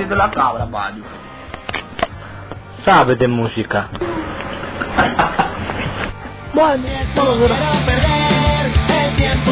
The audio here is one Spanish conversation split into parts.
haciendo la cabra, Manu? Sabe de música. Bueno, vamos a ver. Perder el tiempo.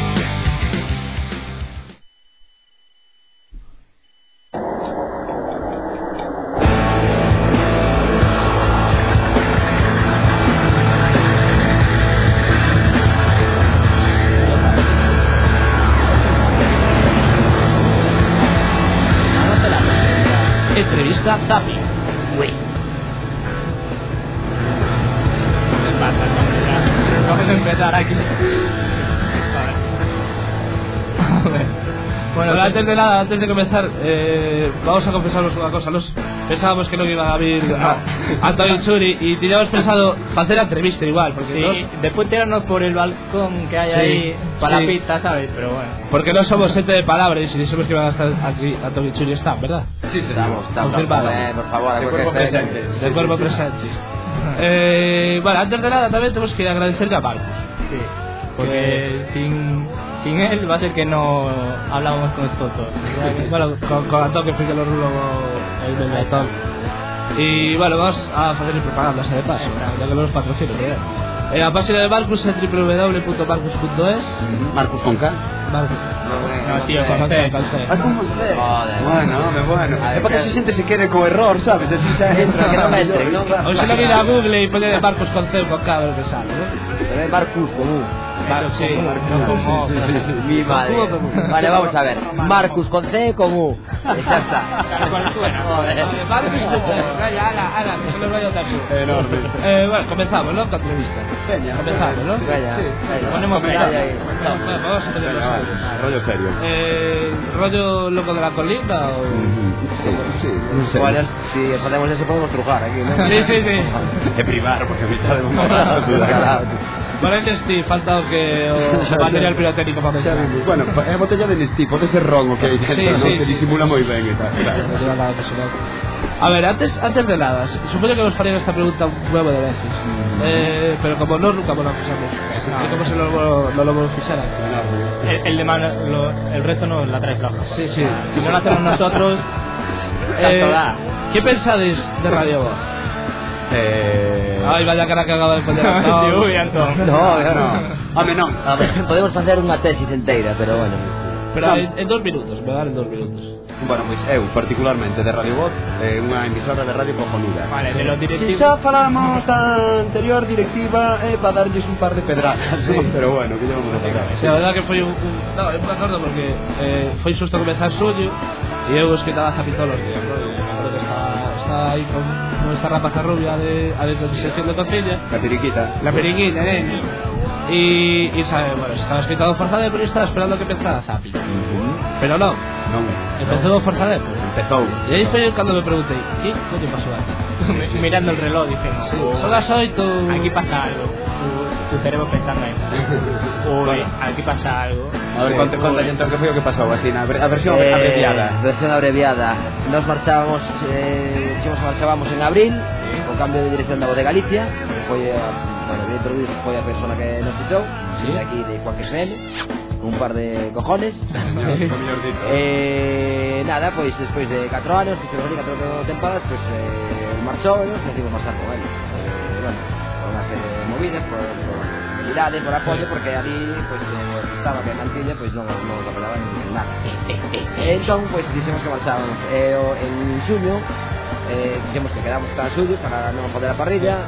Entrevista Zapping. Güey. Vamos a empezar aquí. Bueno, antes de comenzar, vamos a confesaros una cosa. Pensábamos que no iba a haber Antonio Churi y teníamos pensado hacer la entrevista igual, porque sí, después tirarnos por el balcón que hay ahí para la pista, ¿sabes? Pero bueno. Porque no somos gente de palabras y dijimos que iban a estar aquí Antonio Churi está, ¿verdad? Sí, estamos. Confirmado. Por favor, de cuerpo presente. De cuerpo presente. Bueno, antes de nada también tenemos que agradecer a Marcos. Sí, porque sin él va a ser que no hablábamos con estos dos. Bueno, con Antón que fue que lo ruló el del Antón. Y bueno, vamos a hacer propaganda de paso, ya que no los patrocino, la página de Marcus es www.marcus.es. Marcus con K. Marcus. No, tío, con C. Bueno. Es para que se siente se quede con error, ¿sabes? Así se entra. Que no me entre, ¿no? O si lo mira a Google y pone Marcus con C o con K, lo que sale, ¿no? Pero es Marcus común. Sí. Mi madre. Vale, vamos a ver. Marcus con C con U. Ya está. Marcus con C. Ala, que se lo vaya también. Enorme. Bueno, comenzamos, ¿no? Con la entrevista. Comenzamos, ¿no? Sí. Ponemos ahí. Vamos a poner los serios. Rollo serio. ¿Rollo loco de la colina o...? Sí, no sé. Bueno, si podemos eso podemos trujar aquí, ¿no? Sí. Es privar, porque a mitad de un Para el Nestí, falta que o material pirotécnico para pensar. Bueno, é botella de Nestí, pode ser ron o que hai dentro, que disimula moi ben e tal. A ver, antes de nada, supongo que nos farían esta pregunta un huevo de veces, pero como no, nunca nos fijamos. Es como si no lo fijaran. El de mano, el resto nos la trae floja. Sí. Si no lo hacemos nosotros, tanto da. ¿Qué pensáis de Radio Voz? Ay, vaya cara que acaba de poner Antón. Uy, Antón. No. Home, non. A ver, podemos facer unha tesis inteira, pero bueno. Pero en 2 minutos, me dan en 2 minutos. Bueno, pois eu, particularmente de Radio Voz, unha emisora de radio cojonuda. Vale, de los directivos. Si xa falamos da anterior directiva para darlles un par de pedradas, sí. Pero bueno, que llevamos a facer. Sí, a verdad que foi no, eu me acordo porque foi susto comenzar suyo e eu escoitaba Zapi todos os días, ¿no? E me acordo que está aí con esta rapaza rubia de sección de cocina. La periquita. La periquita, y sabe, bueno, estaba escoitado Forzade, pero estaba esperando que empezara Zapi. Pero no. Empezó Forzade. Empezou. E aí foi cando me preguntei, ¿qué coño pasó aquí? Mirando el reloj diciendo, son las 8. Aquí pasa algo. Tu cerebro pensando en uy, aquí pasa algo. A ver, conta entón que foi o que pasou así na versión abreviada. Versión abreviada. Nos marchábamos en abril, con cambio de dirección da Voz de Galicia, que foi introducido foi a persona que nos fichou, de aquí de Cuac FM, un par de cojones. Nada, pois despois de 4 anos, que estuvimos aquí 4 tempadas, pois marchou e nos decidimos marchar con él. Bueno, por unha serie de movidas, por humildade, por apoio, porque ali pois estaba que Mantilla pois non nos apoyaban en nada. Entón, pois dixemos que marchábamos en xuño, dixemos que quedamos hasta xullo para non joder a parrilla.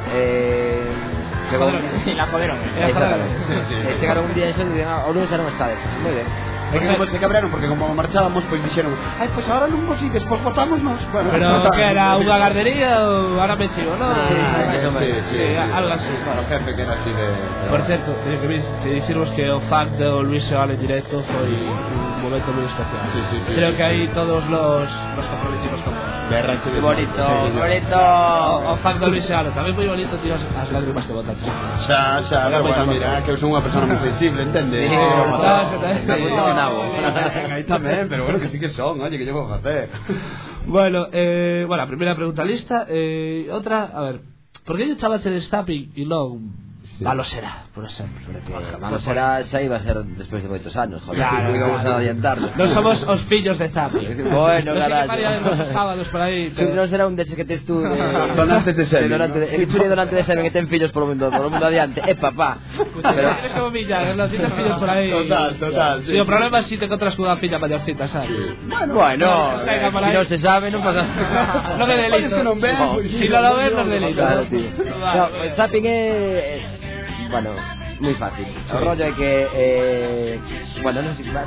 Sí, la joderon. Exactamente. Chegaron un día en xullo e dixeron, o lunes xa non estades. Moi ben. É que como se cabraron porque como marchábamos pois dixeron, ai, pois ahora non vos ides, pois votámonos. Bueno, pero que era unha gardería ou ahora me chivo, non? Sí, algo así. Bueno, jefe que era así de... Por certo, teño que dicirvos que o fact de Luis Seoane en directo foi un momento moi especial. Sí. Creo que aí todos los comprometimos con vos. Qué bonito, bonito. O fact de Luis Seoane tamén foi bonito, tío, as lágrimas que botaste. Xa, bueno, mira, que eu son unha persona moi sensible, entendes? Sí. Aí tamén, pero bueno, que sí que son, oye, que yo vou facer. Bueno, a primeira pregunta lista. Outra, a ver, por que lle chamaste de Stapping e non Malo será, por exemplo. Malo será, xa iba a ser despois de moitos anos, joder. Claro, Vamos a adiantarlo. Non somos os fillos de Zapi. Bueno, non sei que carallo. faríamos os sábados por aí. Non será un deses que tes tú de... Donantes de semen, El churi donante de semen que ten fillos polo mundo adiante. Papá. Pero eres como Millar, non tienes fillos por aí. Total. Si o problema é si te encontras cunha filla mayorcita, sabes? Bueno, si non se sabe, non pasa Non é delito. Si non lo ves, non é delito. Claro, tío. No, el zapping é... Bueno, muy fácil. El rollo es que... bueno, non sei,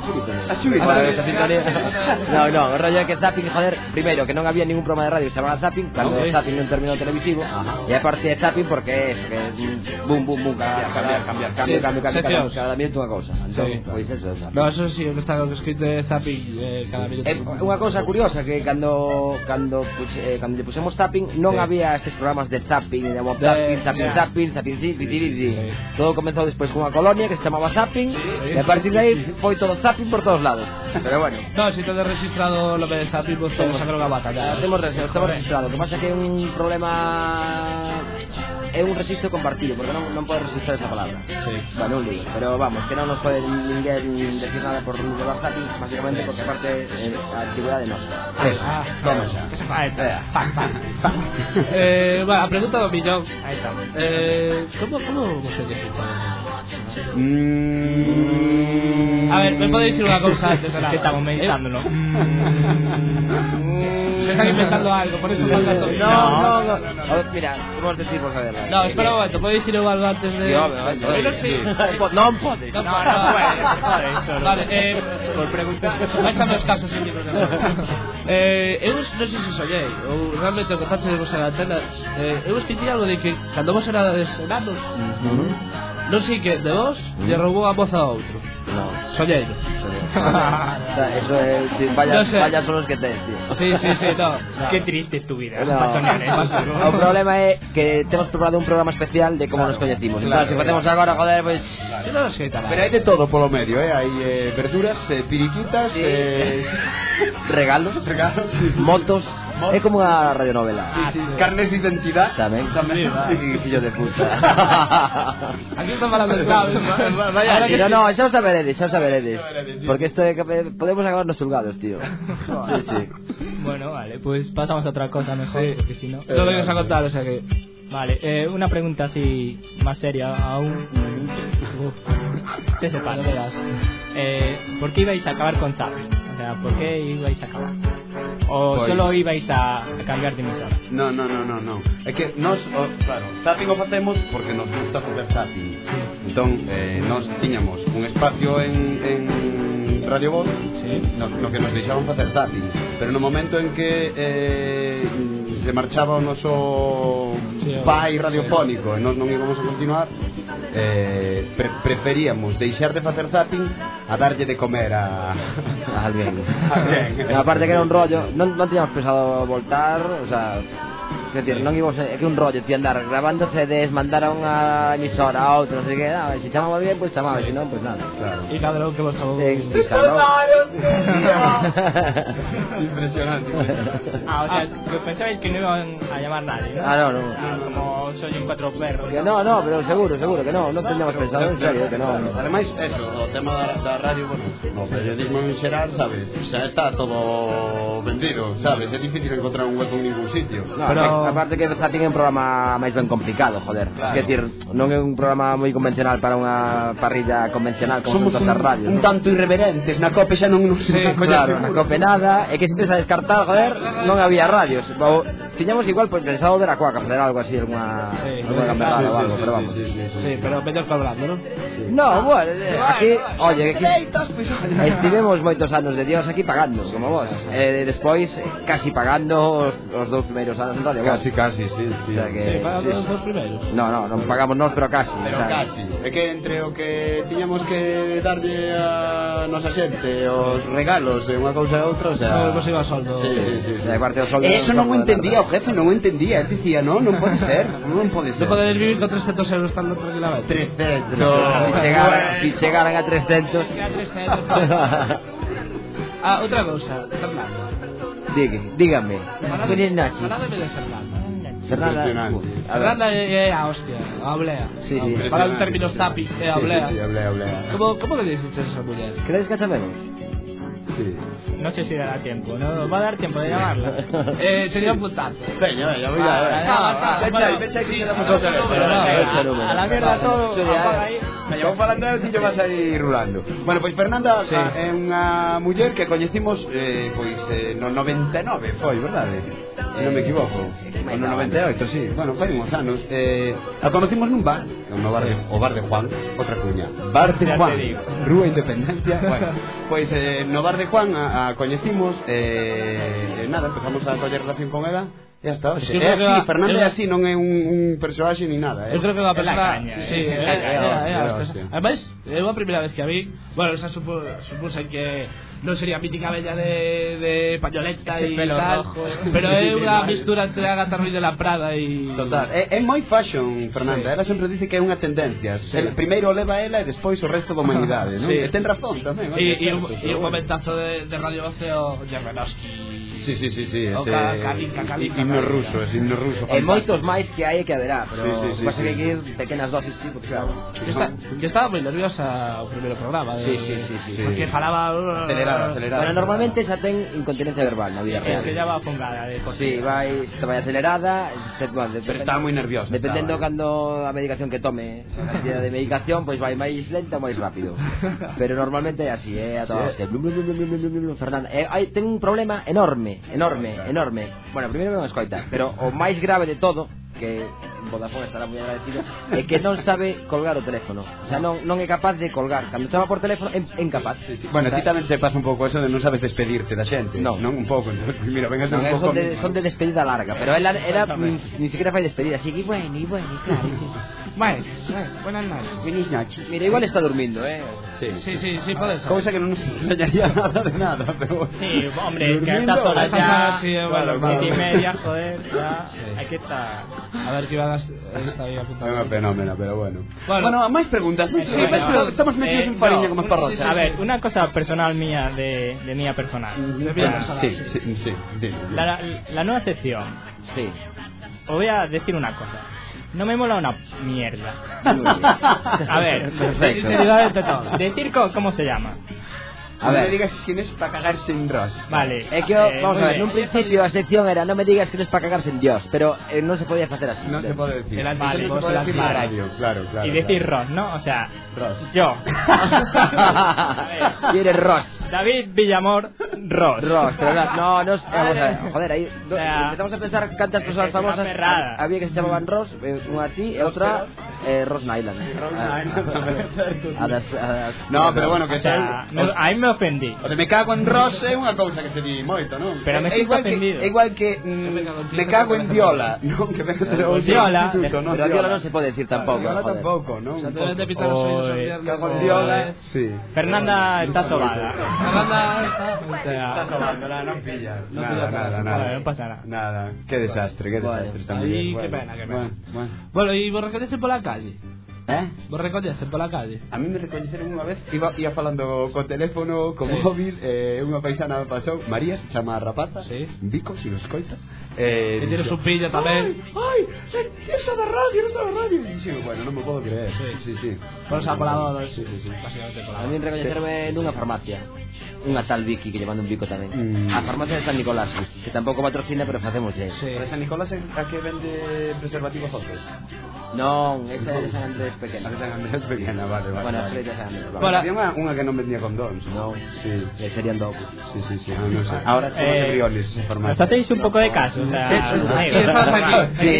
No, el rollo é que zapping, joder, primeiro, que non había ningún programa de radio que se chamaba zapping, cando o zapping non terminou televisivo, e aparte de zapping porque é eso, que boom, cada minuto unha cousa. Entón, pois eso. No, eso sí, o que está escrito de zapping cada minuto. Unha cousa curiosa que cando lle pusemos zapping non había estes programas de zapping, de zapping, todo comezou despois cunha colonia que se chamaba Zapping e a partir de aí foi todo zapping por todos lados. Pero bueno, no, si tedes registrado lo de zapping, pues podemos sacar unha batalla. Estamos registrado, que pasa que é un problema, é un registro compartido, porque non podes registrar esa palabra. Bueno, un lío, pero vamos, que non nos pode ninguén decir nada por levar zapping, básicamente porque aparte a actividade nosa. Vamos xa. Que se fa, bueno, a pregunta do millón. Aí está. Como você dice? A ver, me pode dicir unha cousa antes de nada. Que estamos meditándolo. Se están inventando algo, por eso falta todo. No. A ver, mira, vamos a decir por saberla. No, espera un momento, pode dicir algo antes de... Sí, non podes. No, vale, por preguntar. Báixame os casos sin libros de eu non sei se soñei ou realmente o que tache de vos en antenas, eu esqueci algo de que cando vos erades enanos non sei que de vos lle roubou a moza a outro. No. Soñeiro. Eso es, vaya son los que tes, tío. Sí, no. Qué triste es tu vida. No. O problema é que temos preparado un programa especial de como nos coñecimos. Claro, se facemos agora, joder, pues yo non sei tamén. Pero hai de todo polo medio, hai verduras, piriquitas, regalos, sí. motos. É como unha radionovela. Sí. Carnes de identidad. Tamén. Sí, fillo de puta. Aquí están falando de claves. No, xa os saberedes. Porque isto podemos acabarnos xulgados, tío. Sí. Bueno, vale, pues pasamos a otra cosa mejor, porque si no... No vengas a contar, o sea que... Vale, una pregunta así más seria aún. Te sepa, no veas. ¿Por qué ibais a acabar con Zapping? O sea, ¿por qué ibais a acabar? ¿O pues, solo ibais a cambiar de emisora? No. É que nos, claro, Zapping o facemos porque nos gusta facer Zapping. Entón, nos tiñamos un espacio en Radio Voz, no que nos deixaban facer Zapping. Pero no momento en que se marchaba o noso pai radiofónico e nós non íbamos a continuar, preferíamos deixar de facer Zapping a darlle de comer a alguén. Aparte que era un rollo, non tiñamos pensado voltar, o sea, é dicir, non íbamos, é que un rollo, tío, andar grabando CDs, mandar a unha emisora a outra, non sei que, nada, se chamamos bien, pues chamamos, se non, pues nada. Claro. E cadrón que vos chamamos. Impresionante. O sea, que pensabais que no iban a llamar nadie, ¿no? No. Como soy un cuatro perros. Que no, pero seguro que non teníamos pensado, en serio, que non. Ademais, eso, o tema da radio, bueno, no periodismo en xeral, sabes, xa está todo vendido, sabes, é difícil encontrar un hueco en ningún sitio. No, pero aparte que Zapping é un programa máis ben complicado, joder. Claro. É dicir, non é un programa moi convencional para unha parrilla convencional como son todas as radios. Un tanto irreverentes, na COPE xa non nos claro, na COPE nada, é que se empeza a descartar, joder, non había radios. Tiñamos igual pues, pensado ver a Cuaca, facer algo así, alguna gamberrada ou algo, pero vamos. Sí, pero mellor cobrando, non? No, bueno, aquí, oye, estivemos moitos anos de Dios aquí pagando, como vos. Despois, casi pagando os dous primeiros anos en Radio Voz. Casi, sí. O sea que, sí, pagando os dous primeiros. No, non pagamos nós, pero casi. Pero casi. É que entre o que tiñamos que darlle a nosa xente, os regalos e unha cousa e outra, o sea... Vos iba a soldo. Sí. Parte do soldo. Eso non o entendía o jefe, non o entendía. Él dicía, non pode ser. Non podedes vivir con 300 euros tan tranquilamente. 300. Si chegaran a 300. Outra cousa, Fernando. Dígame. Falademe de Fernando. Fernanda, a ver. Fernanda é a hostia, a oblea. Sí, sí. Para un término tapi, é a oblea. Sí, oblea. Como le dices a esa muller? ¿Crees que sabemos? Sí. No sé si dará tiempo, ¿no? ¿Va a dar tiempo de llamarla? Sería un puntazo. Veña, voy a ver. Pecha aí que se damos outra vez. A la mierda todo, apaga aí. Veña, vou falando e ti yo vas aí rulando. Bueno, pois Fernanda é unha muller que coñecimos no 99, foi, verdade? Se non me equivoco. O no 98, sí. Bueno, foi uns anos. A conocimos nun bar, o bar de Juan, outra cuña. Bar de Juan, Rúa Independencia. Bueno, pois no bar de Juan a coñecimos, nada, empezamos a coller relación con ela. E hasta hoxe. É así, Fernando é así, non é un personaxe ni nada. Eu creo que é unha persona. Sí, é a hostia. Ademais, é a primeira vez que a vi. Bueno, esa supuse que non sería mítica bella de pañoleta e tal, pero é unha mistura entre Agatha Ruiz de la Prada e... Total, é moi fashion, Fernanda. Ela sempre dice que é unha tendencia. Primeiro leva ela e despois o resto da humanidade, non? E ten razón tamén. E un momentazo de Radio 12 o Jermenovsky. Sí, o Kalinka. Himno ruso. E moitos máis que hai que haberá, pero pasa que hai que ir pequenas dosis, tipo, claro. Que estaba moi nerviosa o primeiro programa. Sí. Porque falaba... Acelerada. Bueno, normalmente xa ten incontinencia verbal na vida real. Se llama fungada de cosas. Sí, vai acelerada, pero estaba moi nerviosa. Dependendo cando a medicación que tome, a cantidad de medicación, pois vai máis lenta ou máis rápido. Pero normalmente é así, a toda hostia. Fernanda, ten un problema enorme. Bueno, primeiro non escoita, pero o máis grave de todo, que Vodafone estará moi agradecido, é que non sabe colgar o teléfono. O sea, non é capaz de colgar. Cando chama por teléfono é incapaz. Bueno, a ti tamén te pasa un pouco eso de non sabes despedirte da xente. Non un pouco, entonces, mira, venga un pouco. Son de despedida larga, pero ela ni siquiera fai despedida, así que bueno, claro. Bueno, buenas noches. Buenas noches. Mira, igual está durmiendo, Sí, pode ser. Cousa que non nos extrañaría nada de nada, pero... Sí, hombre, que a estas horas ya... Sí, bueno, 7:30, joder, ya hay que estar... A ver que iba esta vida apuntada. É unha fenómena, pero bueno. Bueno, máis preguntas. Estamos metidos en fariña como esparrotes. A ver, una cosa personal mía de mía personal. Sí. La nueva sección. Sí. Os voy a decir una cosa. No me mola una mierda. A ver, perfecto. Decir cómo se llama. A ver, no me digas que no es para cagarse en Ross. Vale, é que vamos a ver, en un principio a sección era no me digas que no es para cagarse en Dios, pero non se podía facer así. Non se pode decir. Vale, no se pode decir na radio, claro. Y decir Ross, ¿no? O sea, Ross. Yo. Y eres Ross. David Villamor Ross, pero no, vamos a ver, joder, aí empezamos a pensar cantas persoas famosas había que se chamaban Ross, unha a ti e outra Ross Nyland. No, pero bueno, que sea, aí me ofendí. O de me cago en Ross é unha cousa que se di moito, non? Pero me sinto ofendido. É igual que me cago en Diola, non? Que venga ser o Diola, pero Diola non se pode decir tampouco. Diola tampouco, non? O sea, deben de pitar os oídos os viernes. Cago en Diola. Sí. Fernanda está sobada. Está sobando, non pilla. Nada. No pasa nada. Nada. Qué desastre está muy bien. Qué pena. Bueno, y vos recoñecen pola calle? Vos recoñecen pola calle? A mí me recoñeceron unha vez, ia falando co teléfono, co móvil, unha paisana pasou, María se chama a rapaza, Vico, si lo escoita. E tienes un pillo tamén. Ai, esa da radio. E sí, bueno, non me podo creer. Sí. Por os apoladores. Sí. Básicamente a mí recoñecerme nunha farmacia. Unha tal Vicky que llevando un bico tamén. A farmacia de San Nicolás, que tampouco patrocina, pero facemos lle. Pero San Nicolás é a que vende preservativos hotel? Non, esa é de San Andrés pequena. A de San Andrés pequena, vale. Bueno, a de San Andrés. Bueno, había unha que non vendía condóns. Non, sí. Serían dous. Sí, non sei. Ahora somos embriones esa farmacia. Nos hacéis un pouco de caso, o sea... estás aquí.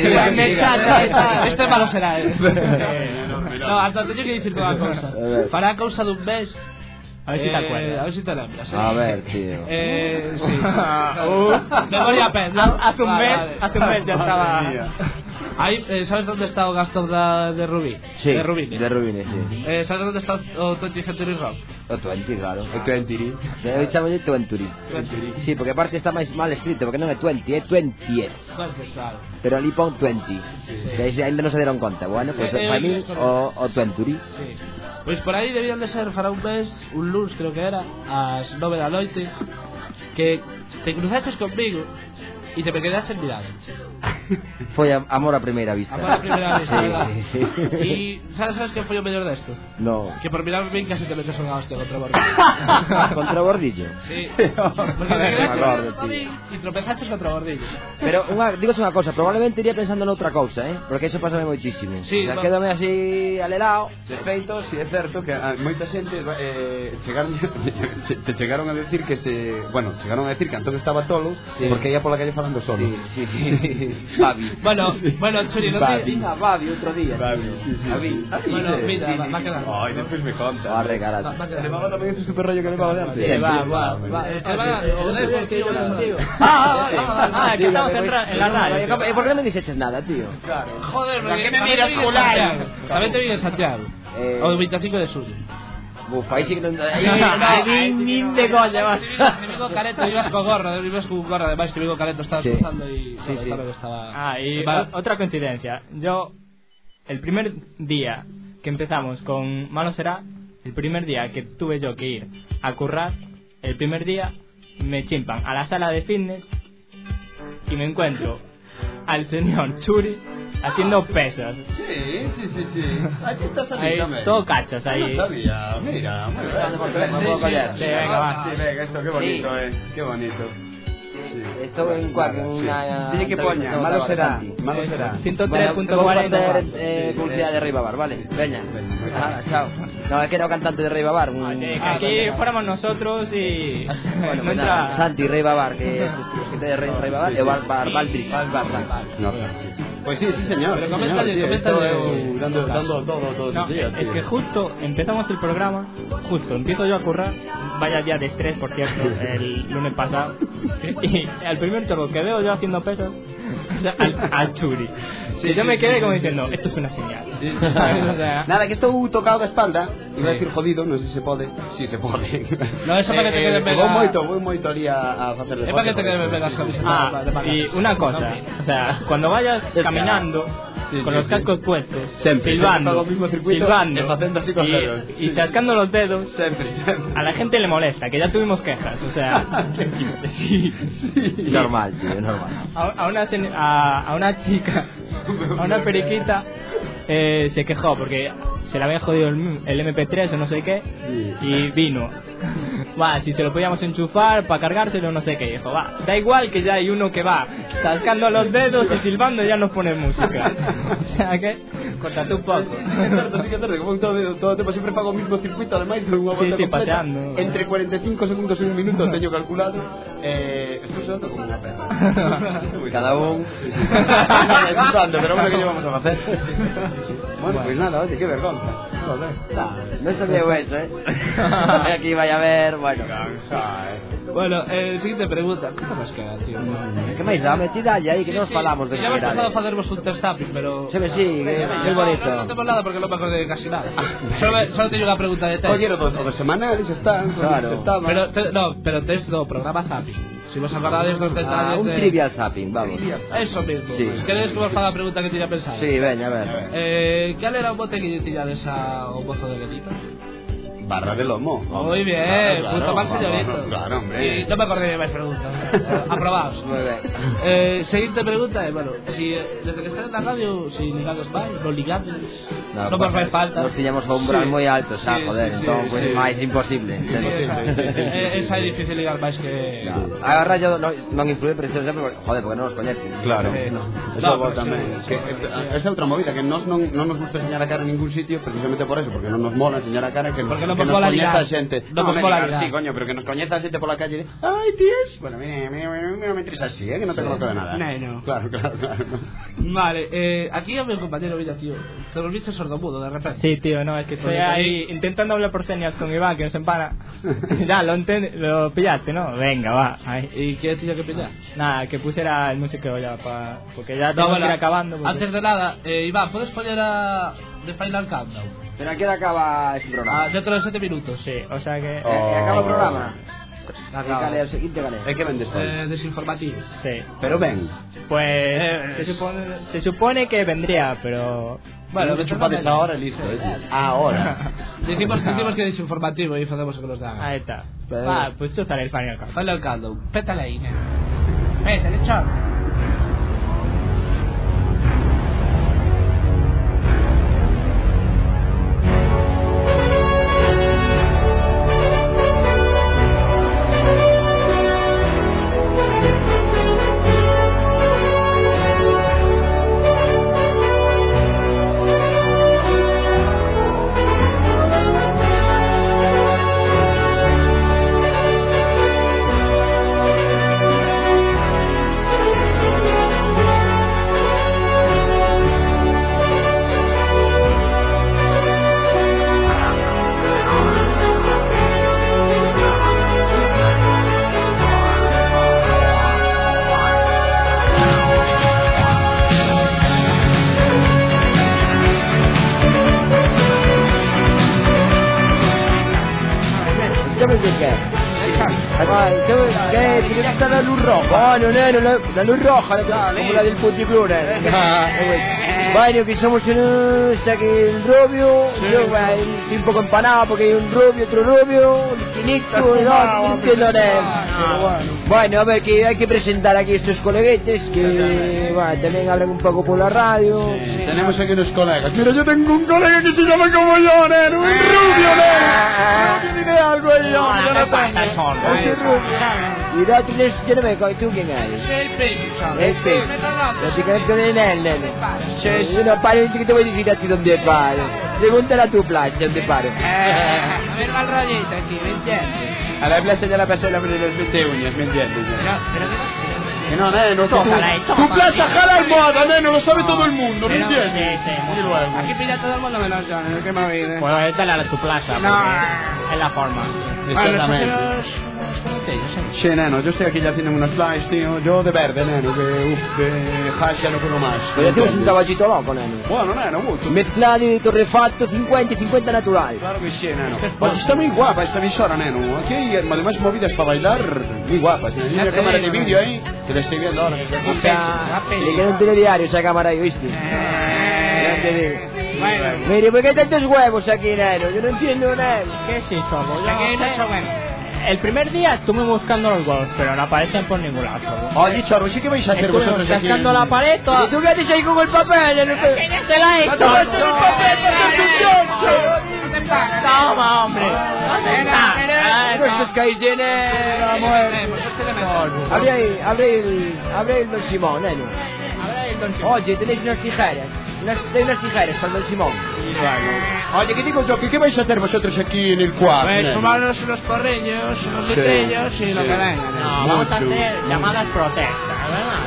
Este malo será, No, hasta teño que dicir toda a cousa. Fará a cousa dun mes. A ver si te acuerdas. A ver si te lembras. A ver, tío. Sí. Memoria pez, ¿no? Hace un mes ya estaba... Ahí, ¿sabes dónde está o Gastón de Rubí? Sí, de Rubini, sí. ¿Sabes dónde está o 20th Century Rock? O 20, claro. O 20. Eu chamo-lle 20. Sí, porque aparte está máis mal escrito, porque non é 20, é 20th. Claro. Pero ali pon 20. Que aí ainda non se deron conta. Bueno, pues para mí o 20. Sí. Pois por aí debían de ser fará un mes, un luns creo que era, ás 9 da noite, que te cruzaches conmigo e te me quedaches mirando. Foi amor a primeira vista. Amor a primeira vista, verdad. Sí. Y ¿sabes que foi o mellor desto? No. Que por mirar ben casi te metes unha hostia contra o bordillo. Contra o bordillo. Sí. Porque te quedaste me acordo, mirando a mí e tropezaches contra o bordillo. Pero digo unha cosa, probablemente iría pensando noutra cousa, porque eso pásame moitísimo. Sí, O sea, quédame así alelao. De feito, si é certo que moita xente chegaron a decir que chegaron a decir que Antón estaba tolo porque ia pola calle falando solo. Sí. Babi. Bueno, Churi, non te... Babi outro día. Babi, sí. Bueno, mira, va a quedar. Ay, despois me conta. Va a regalar. Va a quedar. Levaba tamén ese super rollo que levaba de antes. Sí, va. Que estamos en la radio. ¿Y por qué no me dices nada, tío? Claro. Joder, ¿Por qué me miras con aire? Tamén te vi en Santiago. O 25 de julio. Bufa, ahí sí que no... Nin de coña, vas. Vivo Careto, ibas con gorro, además que Vivo Careto estaba cruzando y estaba... Y otra coincidencia. Yo, el primer día que empezamos con Malo Será, el primer día que tuve yo que ir a currar, el primer día me chimpan a la sala de fitness y me encuentro al señor Churi haciendo pesas. Sí. Aquí está Ahí, todo cachos ahí. No sabía, mira, muy bien. Sí, venga, va. Sí, venga, esto qué bonito, qué bonito. Esto en una... Dile que poña, malo será. 103.40. Publicidad de Rey Babar, ¿vale? Veña. Chao. No, es que era cantante de Rey Babar. Aquí fuéramos nosotros y... Bueno, pues nada, Santi, Rey Babar, que es escritor de Rey Babar, y Valtrix. Pues sí, señor. Pero coméntale. Dando todos los días. Es que justo empezamos el programa, empiezo yo a currar, vaya día de estrés, por cierto, el lunes pasado, y al primer choco que veo yo haciendo pesos, al Churi. Y yo me quedé como diciendo, esto es una señal. Sí. O sea, Nada, que estou tocado da espalda. Iba a decir jodido, non sei se pode. Sí, se pode. No, eso para que te quede ben. Vou moito ali a facer deporte. É para que te quede ben as camisetas de mangas. y una cosa, o sea, cuando vayas caminando con los cascos puestos, Siempre, silbando, todo el mismo circuito, silbando haciendo así con dedos. y chascando los dedos, Sempre. a la gente le molesta, que ya tuvimos quejas, o sea, sí. Normal, tío, normal. A una chica, a una periquita, se quejó porque se le había jodido el MP3 o no sé qué, y vino. Va, si se lo podíamos enchufar para cargárselo, no sé qué. Dijo, va, da igual que ya hay uno que va tascando los dedos y silbando y ya nos pone música. O sea que, cortate un poco. Sí que é certo, como todo o tempo sempre fago o mismo circuito, ademais de unha volta Sí, completa. paseando. Entre 45 segundos e un minuto teño calculado. Estou sudando como unha perra. Cada un... Disfrutando, pero bueno, que llevamos a facer? Bueno, pues nada, oye, qué vergonza. No sabía eso, Aquí vaya a ver, bueno. Bueno, siguiente pregunta. ¿Qué te nos queda, tío? ¿Qué máis dá metida aí que nos falamos de ya hemos general? pasado a hacernos un test tapping, pero... Sí, que moi bonito. No tenemos nada porque no me acordé de casi nada. Solo tengo una pregunta de test. Oye, o de semanales está, Claro. Pero test no, programa zapping. Si vos acordades dos detalles Un de... trivial zapping, vamos. Eso mismo. Sí. Si queréis que vos faga a pregunta que tiña pensado. Sí, veña, a ver. ¿Cal era o bote que tiña desa o bozo de Guedito? Barra de lomo. Muy bien, Claro, puto mal señorito. Claro, hombre. Y no me acordé de más preguntas. Aprobados. Muy bien. Siguiente pregunta, bueno, si desde que estás en la radio, si ligados vais, los ligantes, no vos fai falta. Nos tiñamos a umbral moi alto, xa, Sí, joder, sí, entón, sí, pues sí. máis imposible. Esa é difícil ligar máis que... Agarra yo non influye, pero sempre, joder, porque non nos coñecen. Claro, Sí. eso No, vos pero tamén. sí. Que esa é outra movida, que nos non nos gusta enseñar a cara en ningún sitio, precisamente por eso, porque non nos mola enseñar a cara, que Porque non que vos nos mola coñeza ligar. a xente. Non vos mola ligar. Sí, coño, pero que nos coñeza a xente pola calle. Ai, tías. Bueno, mira, me entres así, que non te conozco de nada. No. Claro. Vale, aquí a mi compañero, mira, tío, te volviste sordomudo de repente. Sí, tío, no, es que estoy ahí intentando hablar por señas con Iván, que nos empana. Ya, lo pillaste, ¿no? Venga, va. Ahí. ¿Y qué tenía que pillar? Nada, que pusiera el músico ya porque ya tengo que ir acabando. Porque... Antes de nada, Iván, ¿puedes poner a The Final Countdown? Pero aquí acaba este programa. Dentro de 7 minutos. Sí, o sea que... Acaba o programa. Acaba. Cale, o seguinte, cale. É que ven despois. Desinformativo. Sí. Pero ven. Pues se supone que vendría, pero... Bueno, te chupades ahora y listo. Ahora. Decimos que es desinformativo y hacemos que nos da. Ahí está. Va, pues tú sale el Final Countdown. Final Countdown. Pétale ahí, nena. Pétale, chao. entonces qué? ¿Qué? Tiene que estar la luz roja. No, la luz roja, como la del Puticlub, Bueno, que somos unos, o sea, que el rubio, yo estoy un poco empanado porque hay un rubio, otro rubio, un finito, no entiendo nada. Bueno, a ver, que hay que presentar aquí estos coleguetes que bueno, también hablan un poco por la radio. Tenemos aquí unos colegas. Mira, yo tengo un colega que se llama como yo, neno, un rubio, neno. No tiene algo ahí, yo no pasa. Ese rubio. Mira, yo no me acuerdo, ¿tú quién eres? Soy el Peño, El Peño. Prácticamente de él, nene. Una pariente que te voy a decir a ti dónde paro. Pregúntale a tu plaza dónde paro. a ver, mal rollito aquí, ¿me entiendes? A la plaza ya la pasó el hombre de los 20 uñas, ¿me entiendes? Que no, neno, tu plaza jala almohada, neno, lo sabe todo el mundo, ¿me entiendes? Sí. Y luego. Aquí pilla todo el mundo menos yo, ¿no? ¿Qué me oído? Pues dale a tu plaza, porque es la forma. Exactamente. ¿Conocéis? Sí, neno, yo estoy aquí ya haciendo unos flies, tío. Yo de verde, neno, que de hash ya no puedo más. Pero hacemos un caballito loco, neno. Bueno, neno, mucho. Mezclado y torrefatto 50 y 50 natural. Claro que sí, neno. Pues está muy guapa esta emisora, neno. Aquí hay además movidas para bailar muy guapas. Hay una cámara de vídeo ahí que la estoy viendo ahora. O sea, le queda un telediario esa cámara ahí, ¿viste? Bueno. Mire, ¿por qué hay tantos huevos aquí, neno? Yo no entiendo nada. ¿Qué es esto? Aquí hay mucho bueno. El primer día estuve buscando los huevos, pero no aparecen por ningún lado. Oye, Chorro, ¿sí qué vais a hacer Estuve vosotros aquí? buscando la pared toda... ¿Y tú qué haces ahí con el papel? ¡Que no se la he hecho! ¡Toma, hombre! ¿Dónde está? No estos caís de enero, Abre el Don Simón, neno. Oye, tenéis unas tijeras. Tenéis unas tijeras para el Don Simón. Oye, ¿qué digo yo? ¿Qué vais a hacer vosotros aquí en el cuarto? Pues fumarnos unos porreños, unos letrillos y lo que venga. No, vamos a hacer llamadas protestas, ¿verdad?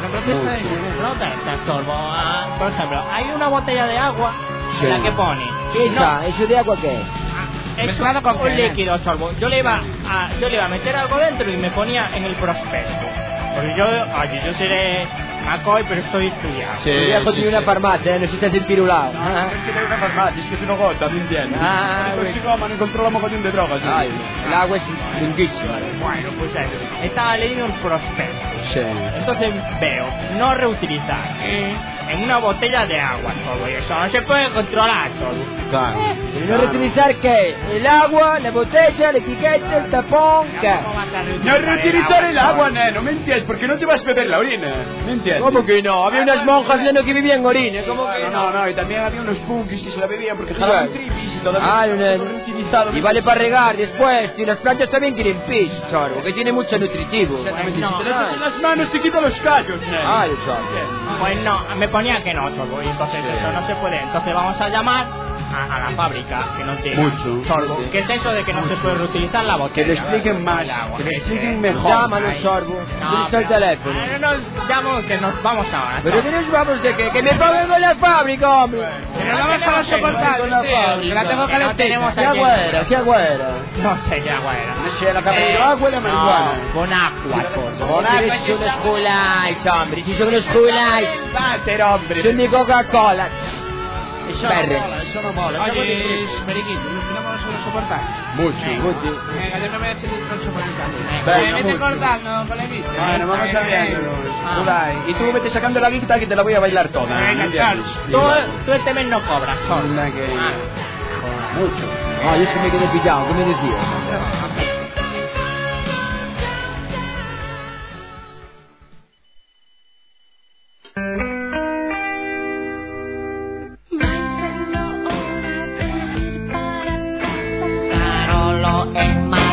No Protestas, Torbo. Por ejemplo, hay una botella de agua en la que pone... ¿Esa? ¿Eso de agua qué es? Es Mezclado con un qué? líquido, Sorbo. Yo le iba a meter algo dentro y me ponía en el prospecto. Porque yo seré McCoy, pero estoy estudiando. Sí, El viejo tiene una farmacia, no se está pirulado. Es que no hay una farmacia, es que es una gota, ¿me entiendes? Güey. No controla mogollón de drogas. ¿Sí? Ay, el agua es lindísima. Bueno, pues eso. Estaba leyendo el prospecto. Sí. Entonces veo, no reutilizar en una botella de agua, todo. Y eso no se puede controlar, todo. Claro. ¿Y no reutilizar qué? El agua, la botella, la etiqueta, el tapón, ¿qué? ¿Cómo vas a No reutilizar el agua, neno, ¿me entiendes? Porque no te vas a beber la orina, ¿me entiendes? ¿Cómo que no? Había unas monjas, neno, que vivían en orina, ¿cómo que No, y también había unos punkis que se la bebían porque jalaban tripis y todavía neno. reutilizado. Y vale para regar después, y las plantas también quieren pis, Chorbo, que tiene mucho nutritivo. Exactamente, No, si te lo echas en las manos te quita los callos, neno. Ay, Chorbo. Pues no, me ponía que no, Sorbo, y entonces eso no se puede. Entonces vamos a llamar a la fábrica que nos diga, Mucho. Sorbo, ¿qué es eso de que no se puede reutilizar la botella? Que le expliquen más, El agua, que le es expliquen mejor. Llámalo, Sorbo. ¿Dónde está el teléfono? No, llamo que nos vamos ahora. Pero que nos vamos de qué? Que me paguen con la fábrica, hombre. Que no vamos a soportar, con la tío, fábrica. que la tengo Que no calentita. tenemos ¿Qué agua era? ¿Qué agua era? No sé qué agua era. No sé, la caballero agua y la marihuana. No, con agua, Sorbo. Hombre, son unos culais, hombre. Si son unos culais. Váter, hombre. Son de Coca-Cola. Eso Perre. eso no mola. Oye, Periquito, no vamos a soportar. Mucho. Venga, yo me voy a hacer el soportando. Venga, Me vete mucho. cortando, coleguito. Bueno, vamos a ver. Y tú vete sacando la guita que te la voy a bailar toda. ¿me Venga, entiendes? Tú este mes no cobras, Sorbo. Anda que... Mucho. Ah, yo se me quedé pillado, ¿qué me decías? Carolo e